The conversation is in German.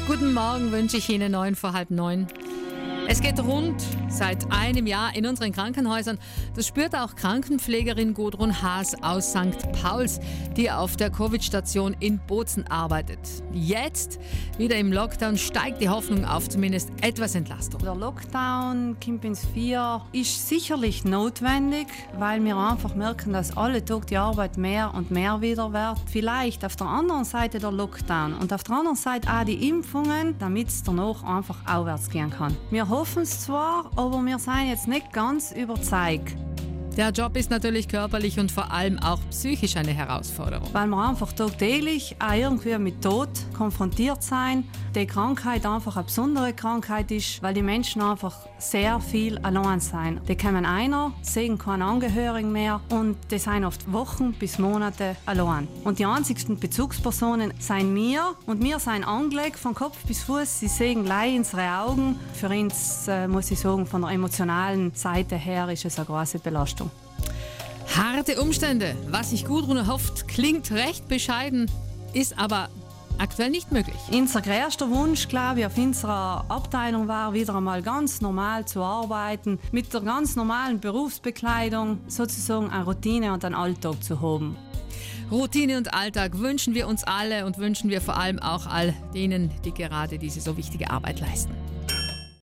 Guten Morgen wünsche ich Ihnen 9:45. Es geht rund seit einem Jahr in unseren Krankenhäusern. Das spürt auch Krankenpflegerin Gudrun Haas aus St. Pauls, die auf der Covid-Station in Bozen arbeitet. Jetzt, wieder im Lockdown, steigt die Hoffnung auf zumindest etwas Entlastung. Der Lockdown kommt ins 4 ist sicherlich notwendig, weil wir einfach merken, dass alle Tage die Arbeit mehr und mehr wieder wird. Vielleicht auf der anderen Seite der Lockdown und auf der anderen Seite auch die Impfungen, damit es danach einfach aufwärts gehen kann. Wir hoffen es zwar, aber wir sind jetzt nicht ganz überzeugt. Der Job ist natürlich körperlich und vor allem auch psychisch eine Herausforderung. Weil wir einfach tagtäglich auch irgendwie mit Tod konfrontiert sind. Die Krankheit einfach eine besondere Krankheit ist, weil die Menschen einfach sehr viel allein sind. Die kommen einer, sehen keine Angehörigen mehr und die sind oft Wochen bis Monate allein. Und die einzigsten Bezugspersonen sind wir und wir sind angelegt von Kopf bis Fuß. Sie sehen gleich unsere Augen. Für uns, muss ich sagen, von der emotionalen Seite her ist es eine große Belastung. Harte Umstände. Was sich Gudrun erhofft, klingt recht bescheiden, ist aber aktuell nicht möglich. Unser größter Wunsch, glaube ich, auf unserer Abteilung war, wieder einmal ganz normal zu arbeiten, mit der ganz normalen Berufsbekleidung, sozusagen eine Routine und einen Alltag zu haben. Routine und Alltag wünschen wir uns alle und wünschen wir vor allem auch all denen, die gerade diese so wichtige Arbeit leisten.